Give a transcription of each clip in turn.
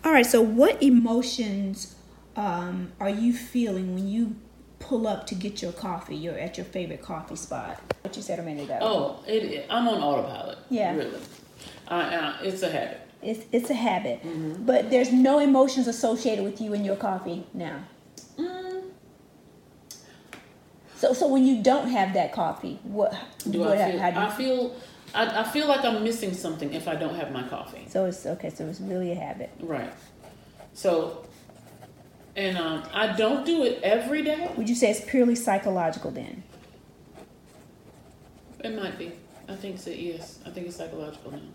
All right. So, what emotions are you feeling when you pull up to get your coffee? You're at your favorite coffee spot. What you said a minute ago. Oh, I'm on autopilot. Yeah. Really. It's a habit. It's a habit. But there's no emotions associated with you and your coffee now. So when you don't have that coffee, I feel like I'm missing something if I don't have my coffee. So it's okay. So it's really a habit. Right. So, and I don't do it every day. Would you say it's purely psychological then? It might be. I think so. Yes, I think it's psychological now.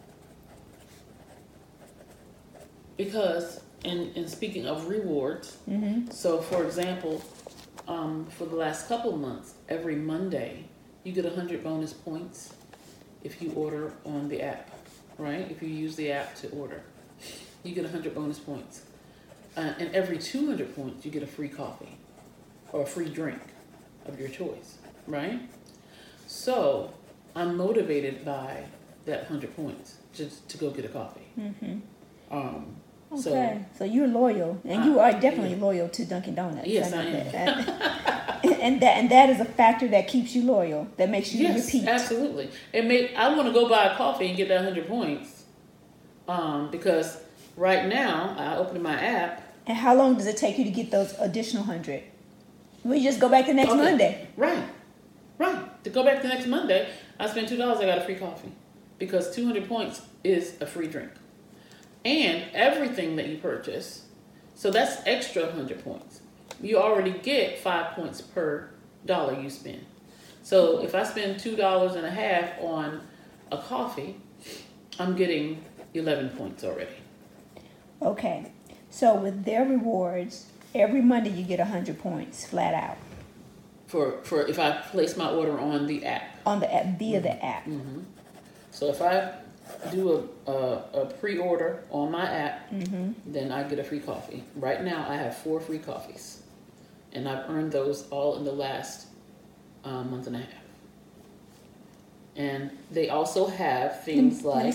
Because, in speaking of rewards, so for example, for the last couple of months, every Monday, you get 100 bonus points if you order on the app, right? If you use the app to order, you get 100 bonus points. And every 200 points, you get a free coffee or a free drink of your choice, right? So I'm motivated by that 100 points just to go get a coffee. Okay, so you're loyal, and you are definitely loyal to Dunkin' Donuts. Yes, I am. and that is a factor that keeps you loyal, that makes you repeat. Yes, absolutely. I want to go buy a coffee and get that 100 points, because right now I open my app. And how long does it take you to get those additional 100? We just go back the next Monday. Right. To go back the next Monday, I spend $2. I got a free coffee because 200 points is a free drink. And everything that you purchase, so that's extra 100 points. You already get 5 points per dollar you spend. So if I spend $2.50 on a coffee, I'm getting 11 points already. Okay, so with their rewards, every Monday you get 100 points flat out. For if I place my order on the app. On the app, via the app. So if I do a pre-order on my app, then I get a free coffee. Right now I have 4 free coffees, and I've earned those all in the last month and a half. And they also have things like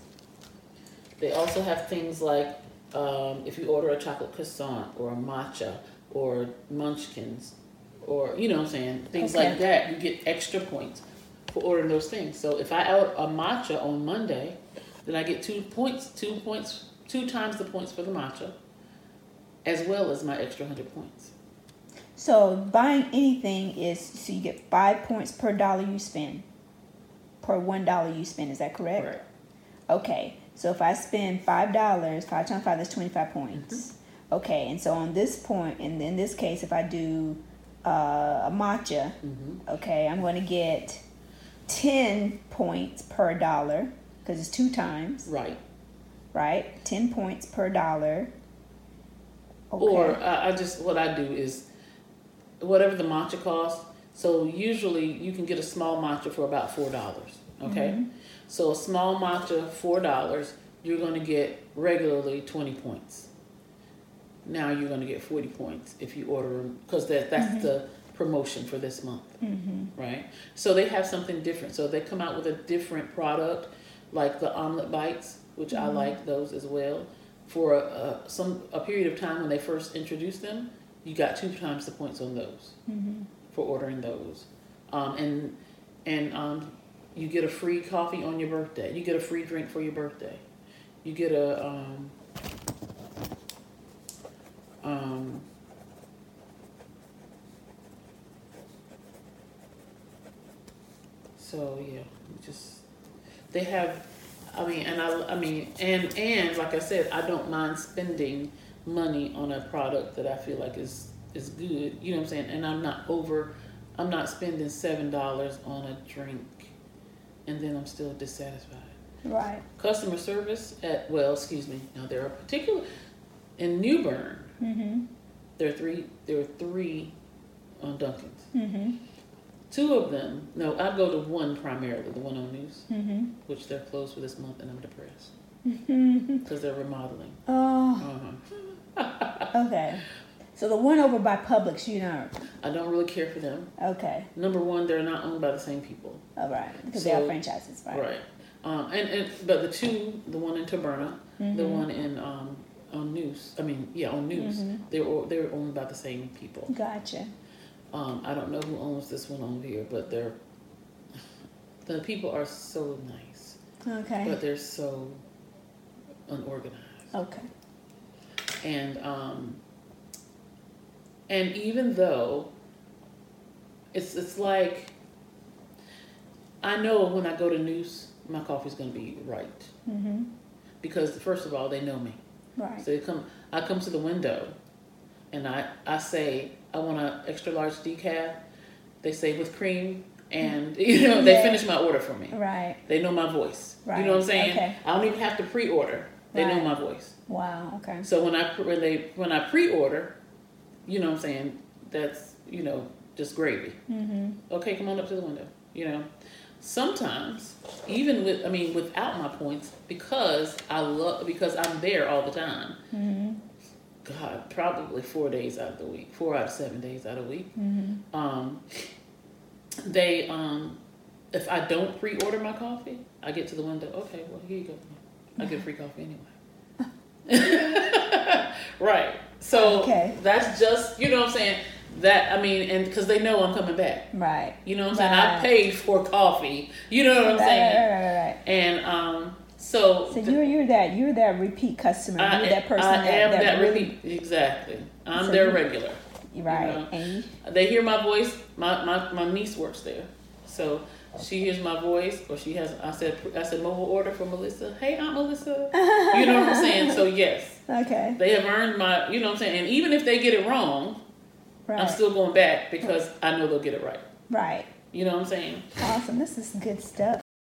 if you order a chocolate croissant or a matcha or munchkins, or you know what I'm saying, things like that, you get extra points for ordering those things. So if I order a matcha on Monday, then I get 2 points, 2 times the points for the matcha, as well as my extra 100 points. So buying anything so you get 5 points per dollar you spend, per $1 you spend. Is that correct? Correct. Okay. So if I spend $5, 5 times 5, that's 25 points. Okay. And so on this point, and in this case, if I do a matcha, okay, I'm going to get 10 points per dollar because it's 2 times. Right? 10 points per dollar. Okay. Or what I do is whatever the matcha costs. So usually you can get a small matcha for about $4. Okay. So a small matcha, $4, you're going to get regularly 20 points. Now you're going to get 40 points if you order them, because that's the promotion for this month, right? So they have something different. So they come out with a different product, like the omelet bites, which I like those as well. For a period of time when they first introduced them, you got 2 times the points on those for ordering those, and you get a free coffee on your birthday. You get a free drink for your birthday. You get a so yeah, just they have. And like I said, I don't mind spending money on a product that I feel like is good. You know what I'm saying? And I'm not spending $7 on a drink, and then I'm still dissatisfied. Right. Customer service now there are particular in New Bern. There are three Dunkins. 2 of them. No, I go to one primarily, the one on News, which they're closed for this month, and I'm depressed because they're remodeling. Oh. Okay. So the one over by Publix, I don't really care for them. Okay. Number one, they're not owned by the same people. Oh, right. Because they are franchises, right? Right. But the one in Taberna, the one in News. On News. Mm-hmm. They're owned by the same people. Gotcha. I don't know who owns this one over here, but the people are so nice. Okay. But they're so unorganized. Okay. And even though it's like, I know when I go to News, my coffee's going to be right. Mm-hmm. Because first of all, they know me. Right. So I come to the window, and I say, I want an extra large decaf. They say with cream, and they finish my order for me. Right. They know my voice. Right. You know what I'm saying? Okay. I don't even have to pre-order. They know my voice. Wow. Okay. So when I pre-order, you know what I'm saying, that's just gravy. Mm-hmm. Okay, come on up to the window. Sometimes even without my points, because I'm there all the time. Mm-hmm. God, probably 4 days out of the week, 4 out of 7 days out of the week. Mm-hmm. They if I don't pre-order my coffee, I get to the window. Okay, well, here you go. I get free coffee anyway. Right. So that's just, you know what I'm saying? And because they know I'm coming back. Right. You know what I'm saying? I paid for coffee. You know what I'm saying? Right. And so you're that repeat customer. You're that person I am that really repeat. Exactly. I'm their regular. Right. And they hear my voice. My niece works there, so she hears my voice, or she has. I said mobile order for Melissa. Hey, Aunt Melissa. You know what I'm saying? So yes. Okay. They have earned my. You know what I'm saying? And even if they get it wrong, right, I'm still going back because I know they'll get it right. Right. You know what I'm saying? Awesome. This is good stuff.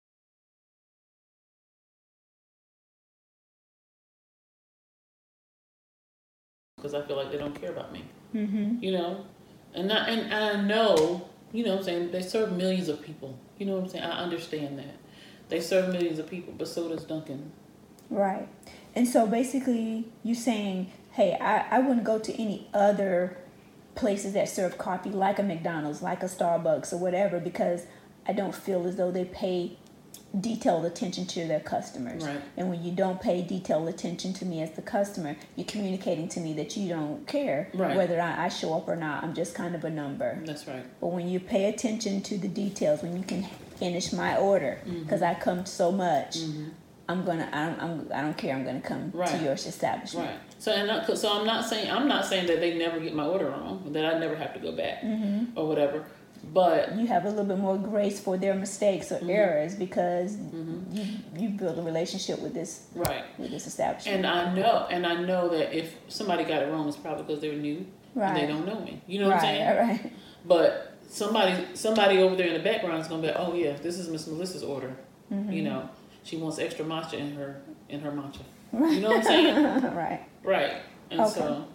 Because I feel like they don't care about me. Mm-hmm. And I know, you know what I'm saying, they serve millions of people. You know what I'm saying? I understand that. They serve millions of people, but so does Dunkin'. Right. And so basically you're saying, hey, I wouldn't go to any other places that serve coffee like a McDonald's, like a Starbucks or whatever, because I don't feel as though they pay detailed attention to their customers. Right. And when you don't pay detailed attention to me as the customer, you're communicating to me that you don't care whether I show up or not. I'm just kind of a number. That's right. But when you pay attention to the details, when you can finish my order, because I come so much, I don't care. I'm gonna come to your establishment. Right. So I'm not saying that they never get my order wrong, that I never have to go back or whatever. But you have a little bit more grace for their mistakes or errors because you build a relationship with this establishment. And I know that if somebody got it wrong, it's probably because they're new and they don't know me. You know what I'm saying? Right. But somebody over there in the background is gonna be like, oh yeah, this is Miss Melissa's order. She wants extra matcha in her matcha. You know what I'm saying? Right. Right. And so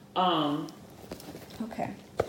okay.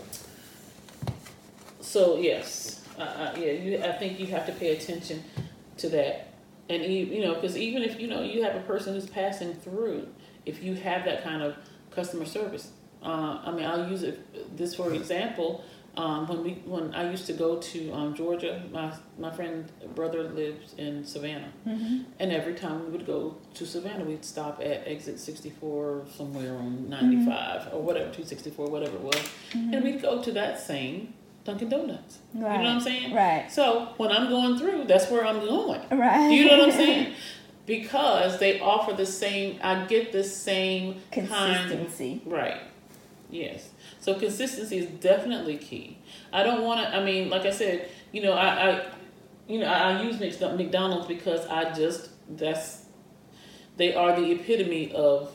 So yes, I think you have to pay attention to that, and because even if you have a person who's passing through, if you have that kind of customer service, I'll use this for example. When I used to go to Georgia, my friend brother lives in Savannah, and every time we would go to Savannah, we'd stop at exit 64 somewhere on 95 or whatever, 264, whatever it was, and we'd go to that same Dunkin' Donuts. Right. You know what I'm saying? Right. So when I'm going through, that's where I'm going. Right. Do you know what I'm saying? Because they offer the same, I get the same consistency. Kind of, right. Yes. So consistency is definitely key. I don't want to, like I said, I use McDonald's because they are the epitome of,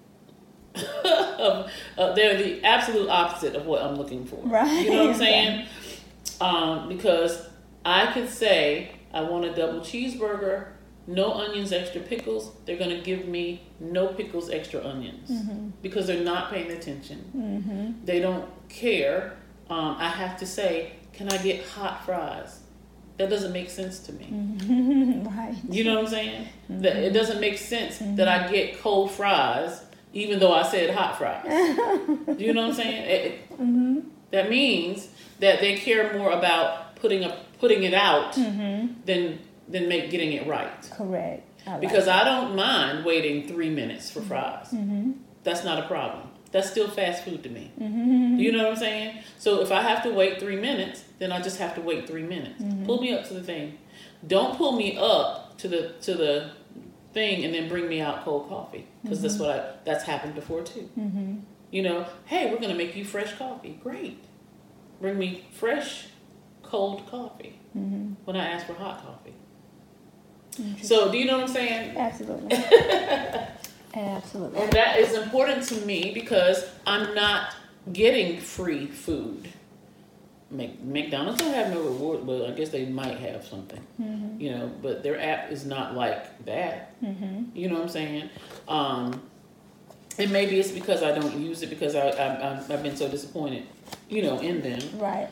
they're the absolute opposite of what I'm looking for. Right. You know what I'm saying? Because I could say I want a double cheeseburger, no onions, extra pickles. They're going to give me no pickles, extra onions because they're not paying attention. They don't care. I have to say, can I get hot fries? That doesn't make sense to me. Right. You know what I'm saying? That it doesn't make sense that I get cold fries even though I said hot fries. Do you know what I'm saying? That means that they care more about putting it out than getting it right. Correct. because I don't mind waiting 3 minutes for fries. That's not a problem. That's still fast food to me. You know what I'm saying? So if I have to wait 3 minutes, then I just have to wait 3 minutes. Pull me up to the thing. Don't pull me up to the thing and then bring me out cold coffee, because that's happened before too. You know, hey, we're gonna make you fresh coffee. Great. Bring me fresh, cold coffee when I ask for hot coffee. So do you know what I'm saying? Absolutely. Absolutely. And that is important to me because I'm not getting free food. McDonald's don't have no reward, but I guess they might have something, you know, but their app is not like that. You know what I'm saying? And maybe it's because I don't use it because I've been so disappointed, you know, in them. Right.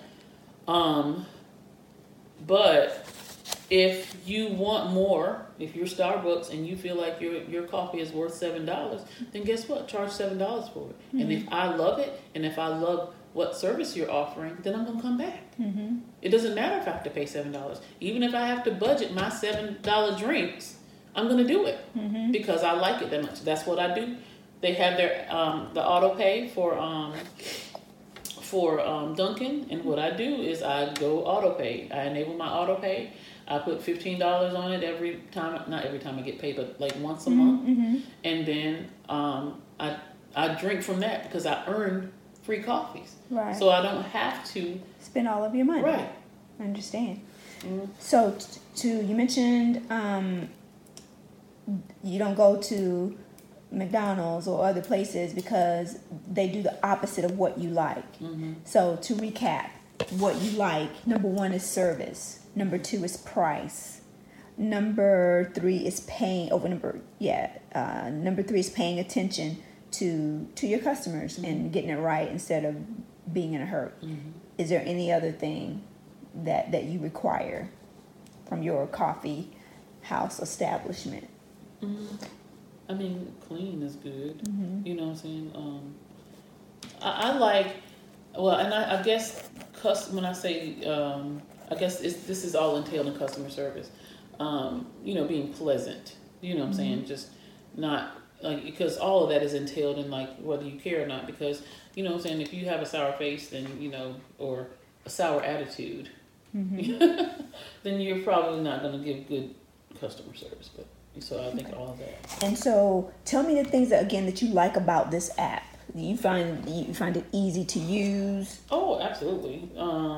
But if you want more, if you're Starbucks and you feel like your coffee is worth $7, then guess what? Charge $7 for it. And if I love it, and if I love what service you're offering, then I'm gonna come back. It doesn't matter if I have to pay $7. Even if I have to budget my $7 drinks, I'm gonna do it because I like it that much. That's what I do. They have their the auto pay for Dunkin', and what I do is I go auto pay. I enable my auto pay. I put $15 on it every time. Not every time I get paid, but like once a month. And then I drink from that because I earn free coffees. Right. So I don't have to spend all of your money. Right. I understand. So you mentioned you don't go to McDonald's or other places because they do the opposite of what you like. So to recap, what you like, number 1 is service. Number 2 is price. Number 3 is paying number 3 is paying attention to your customers and getting it right instead of being in a hurry. Is there any other thing that you require from your coffee house establishment? I mean, clean is good. You know what I'm saying? I like, well, and I guess when I say, I guess this is all entailed in customer service. You know, being pleasant. You know what I'm saying? Just not, like, because all of that is entailed in, like, whether you care or not. Because, you know what I'm saying, if you have a sour face, then, you know, or a sour attitude, then you're probably not going to give good customer service. But so I think all of that. And so, tell me the things that you like about this app. You find it easy to use? Oh, absolutely.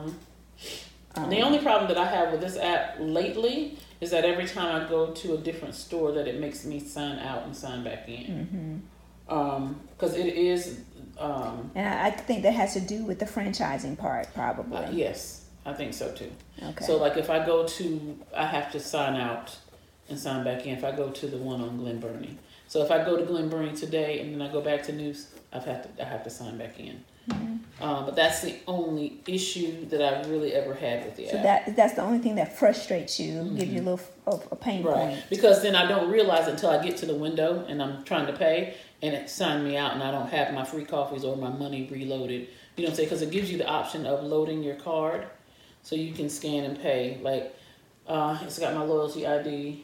The only problem that I have with this app lately is that every time I go to a different store, that it makes me sign out and sign back in. Because it is. And I think that has to do with the franchising part, probably. Yes, I think so too. Okay. So, like, if I go to, I have to sign out and sign back in if I go to the one on Glen Burnie. So if I go to Glen Burnie today and then I go back to Noose, I have to sign back in. But that's the only issue that I've really ever had with the app. So that's the only thing that frustrates you, gives you a pain point. Because then I don't realize until I get to the window and I'm trying to pay and it signed me out and I don't have my free coffees or my money reloaded. You know what I'm saying? Because it gives you the option of loading your card so you can scan and pay. Like, it's got my loyalty ID.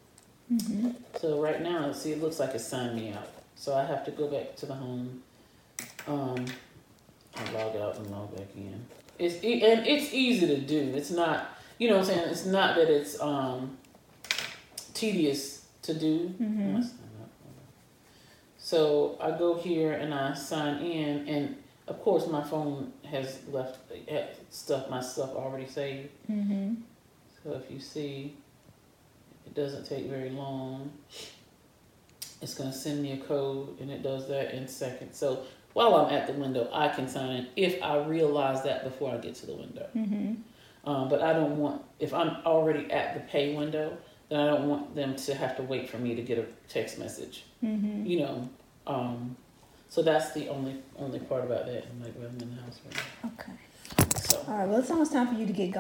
So right now, see, it looks like it signed me out. So I have to go back to the home. I log out and log back in. It's easy to do. It's not, you know what I'm saying? It's not that it's tedious to do. So I go here and I sign in, and of course my phone has my stuff already saved. So if you see, it doesn't take very long. It's going to send me a code, and it does that in seconds. So while I'm at the window, I can sign in if I realize that before I get to the window. But I don't want, if I'm already at the pay window, then I don't want them to have to wait for me to get a text message. You know, so that's the only part about that. I'm like, well, I'm in the house right now. Okay. So. All right. Well, it's almost time for you to get going.